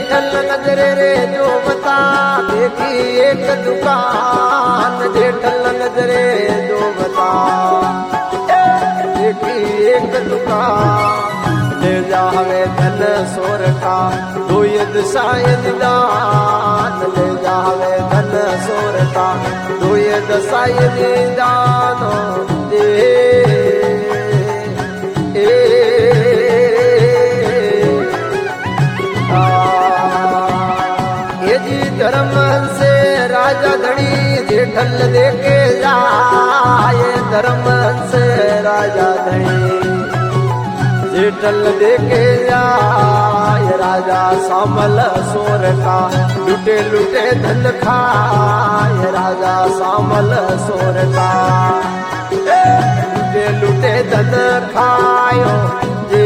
जेठल नजरे रे जो बता देखी एक दुकान, जेठल नजरे जो बता देखी एक दुकान, ले जावे धन सोर का दुयद शायद दान, ले जावे धन सोर का दुयद शायद दान दे धर्म से राजा धनी जेठल देके जाए, धर्म से राजा धनी जेठल देके जाए, राजा सामल सोर का लुटे लुटे धन खाए, राजा सामल सोर का लुटे लुटे धन खायो जे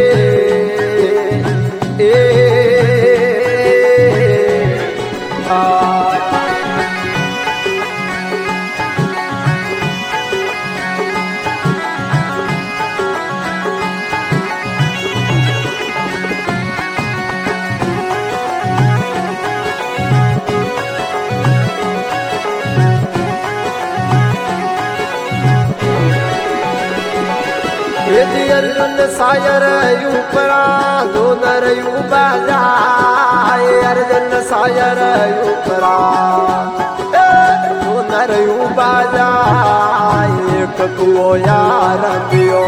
अर्जुन सायर यूपरा दो नर यू बाजाए, अर्जुन सायर यूपरा दो नर यू बाजाए, एक कुओ यार पियो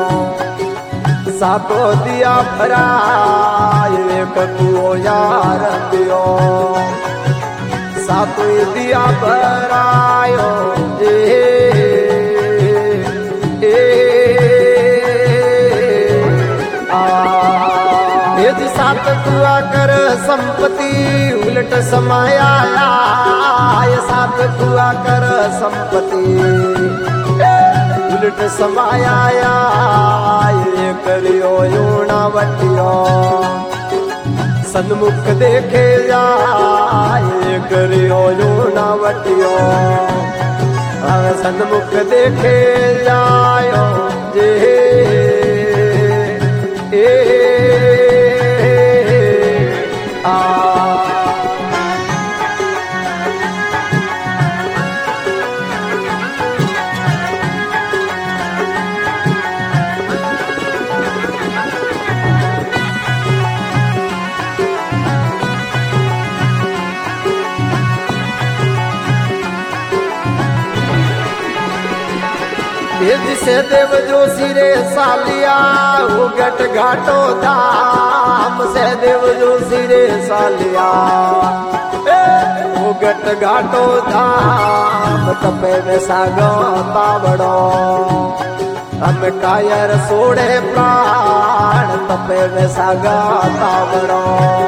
सातो दिया भराए, एक कुओ यार पियो सातो दिया भरायो सात कुआ कर संपत्ति उलट समाया, सात कुआ कर संपत्ति उलट समाया, ये करियो यूना वटियो सन्मुख देखे जाए, करियो यूना वटियो सन्मुख देखे जायो जे जिसे देव जोशी रे सालिया उगट घाटो धाम, से देव जोशी रे सालिया उगट घाटो धाम, तपे में सागो तावड़ो हम कायर सोड़े प्राण, तपे में सागा तावड़ो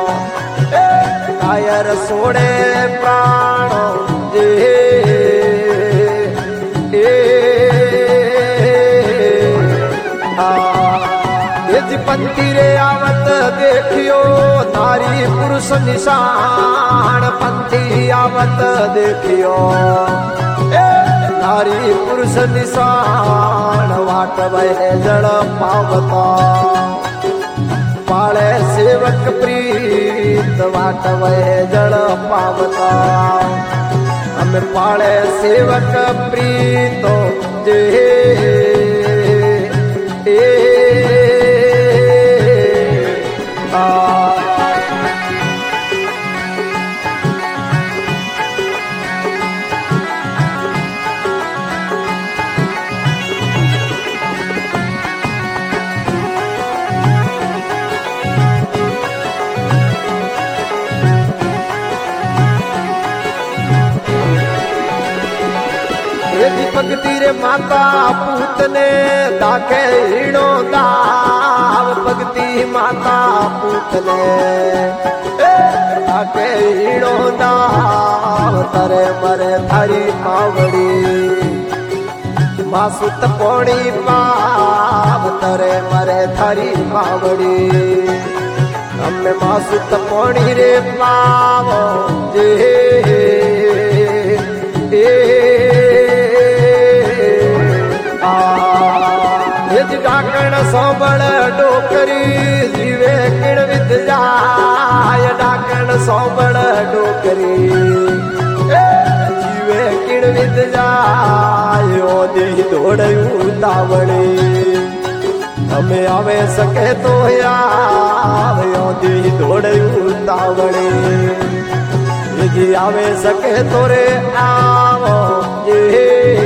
कायर सोड़े प्राण जे पंथी रे आवत देखियो नारी पुरुष निशान, पंथी आवत देखियो नारी पुरुष निशान, वाट बहे जड़ पावता पाले सेवक प्रीत, वाट बहे जड़ पावता हम पाले सेवक प्रीतो जे भक्ति रे माता पूत ने दाके हीणो दाव, भक्ति माता पूत ने दाके हीणो दाव, तरे मरे थारी पावड़ी मासुत पौड़ी पाव, तरे मरे थारी पावड़ी हमें मासुत पौड़ी रे पाव जे डाकण सोबड़ डोकरी जीवे किण विद जाय, सौ बड़ डोकरी जीवे किण विद जायो दी दौड़ू तावड़ी हमें आवे सके तो यारो दी दौड़ू तावड़ी जी आवे सके तो रे आओ ये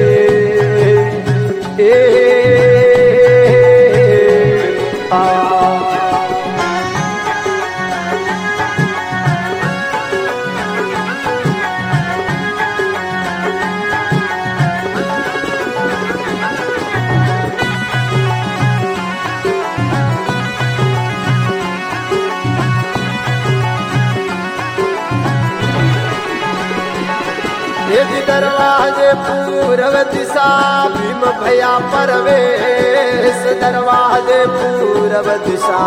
दरवाजे पूरब दिशा भीम भैया परवेश दरवाजे पूरब दिशा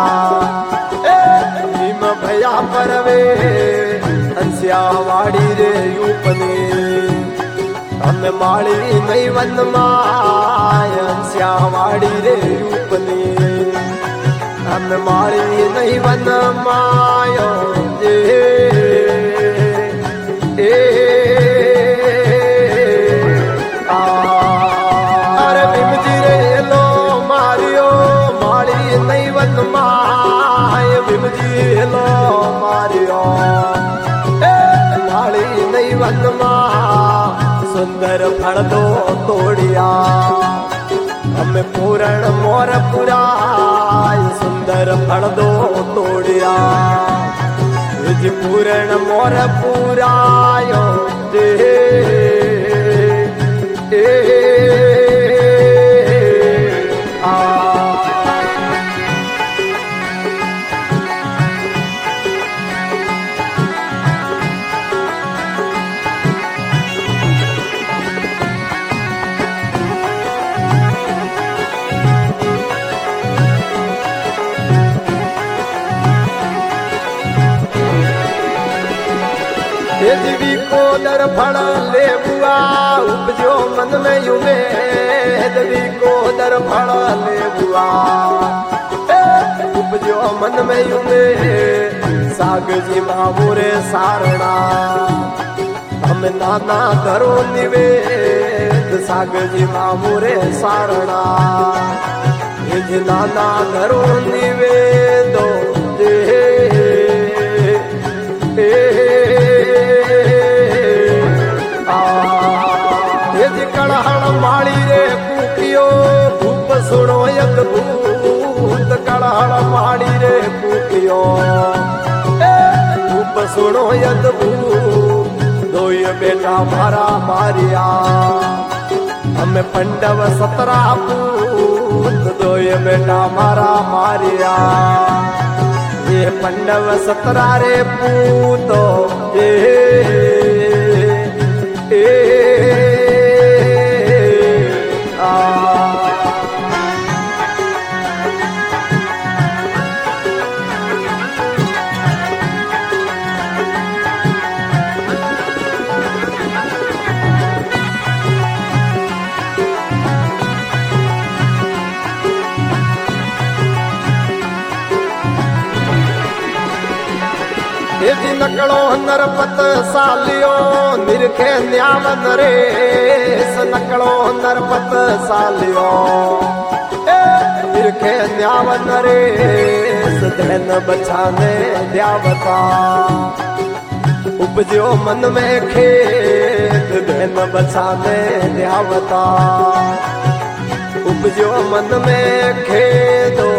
भीम भैया परवेश हंसियावाड़ी रे यूपने हम माड़ी नहीं वन माय हंसियावाड़ी रे यूपने हम माड़ी नहीं वन मायो लो मारियो माड़ी नहीं वनमा सुंदर फल दो तोड़िया हमें पूरण मोर पुरा सुंदर फल दो तोड़िया पूरण मोर पुरायो देवी को दर फल ले बुआ उपजो मन में युमे देवी को दर फल ले बुआ उपजो मन में युमे साग जी मामूरे सारणा हम नाना करो निवेद साग जी मामूरे सारणा ये नाना करो निवेदो कड़हड़ माड़ी रे कुकियो धूप सुनो यक भूत कड़हड़ माड़ी रे कुकियो धूप सुनो यद भूत दो ये बेटा मारा मारिया हमें पंडव 17 पूत दो ये बेटा मारा मारिया ये पंडव 17 रे पूतो नकड़ो नरपत सालियो निरखे न्यावन रेस नकड़ो नरपत सालियो निरखे न्यावन रेस धन बचाने द्यावता उपजो मन में खेत धन बचाने द्यावता उपजो मन में खेदो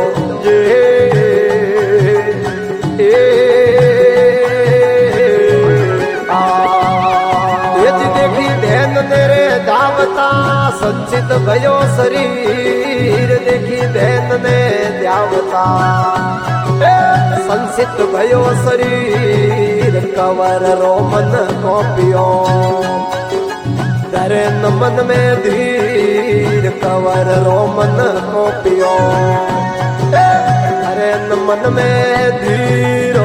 दावता संचित भयो शरीर देखी दैन ने द्यावता संचित भयो शरीर कवर रो मन को पियो डरे न मन में धीर कवर रो मन को पियो डरे न मन में धीरो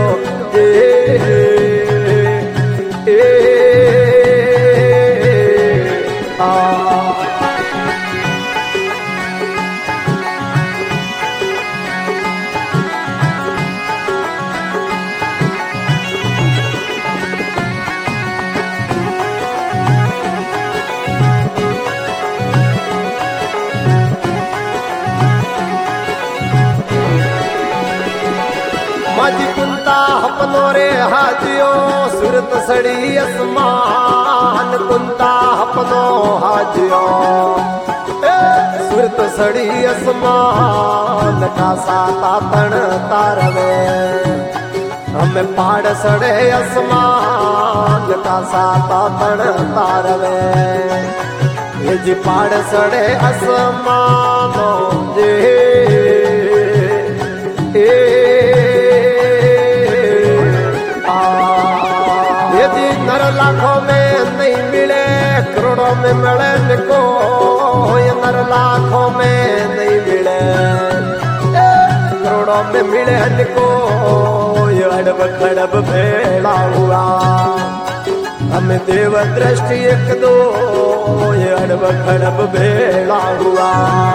हाजियो सूरत सड़ी आसमान कुंता अपनो हाजियो सूरत सड़ी आसमान का साता तण तारवे हमें पहाड़ सड़े आसमान का साता तण तारवे ये जी पहाड़ सड़े आसमानो जे नर लाखों में नहीं मिले करोड़ों में मिले निको ये नर लाखों में नहीं मिले करोड़ों में मिले निको ये अड़ब खड़ब भेड़ा हुआ हमें देव दृष्टि एक दो ये अड़ब खड़ब भेड़ा हुआ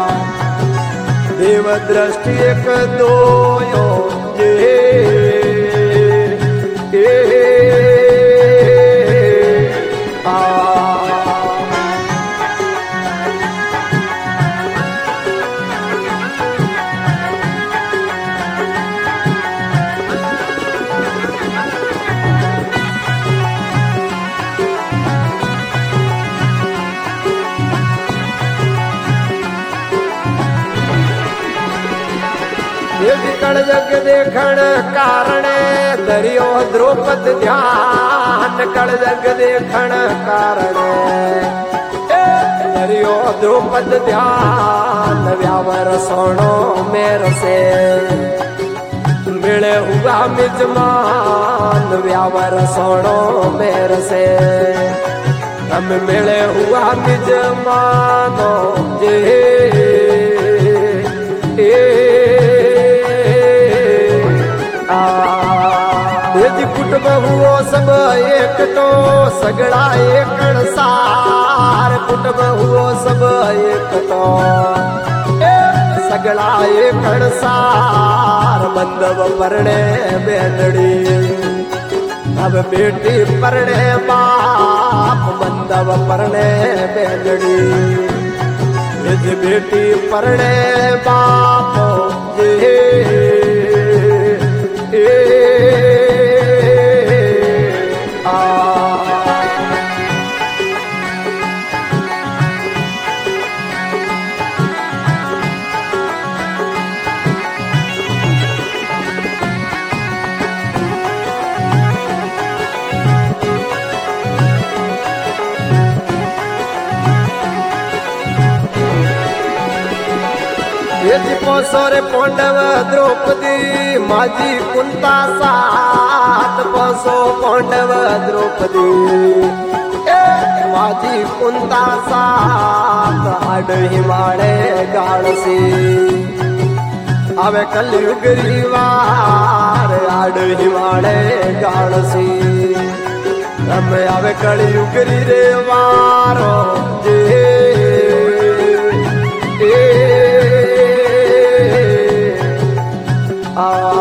देव दृष्टि एक दो यो ये कड़ जग देखण कारण दरियो द्रौपद ध्यान कड़ जग देखण कारण दरियो द्रौपद ध्यान व्यावर सोनो मेर से मिले हुआ मिजमान व्यावर सोनो मेर से हम मिले हुआ मिजमानो जे कुटुंब हुओ सब एक तो सगड़ा एक सार कुटुंब हुओ सब एक तो सगड़ा एक सार बंधव परणे बेनड़ी अब बेटी परणे बाप बंधव परणे बेनड़ी बेटी परणे बाप जे सोरे पांडव द्रौपदी माझी कुंता सात पासो पांडव द्रौपदी माझी कुंता सात आड हिमालय गाळसी आवे कलयुग रिवार आड हिमालय गाळसी हमें आवे कलयुग रे वारो जे आ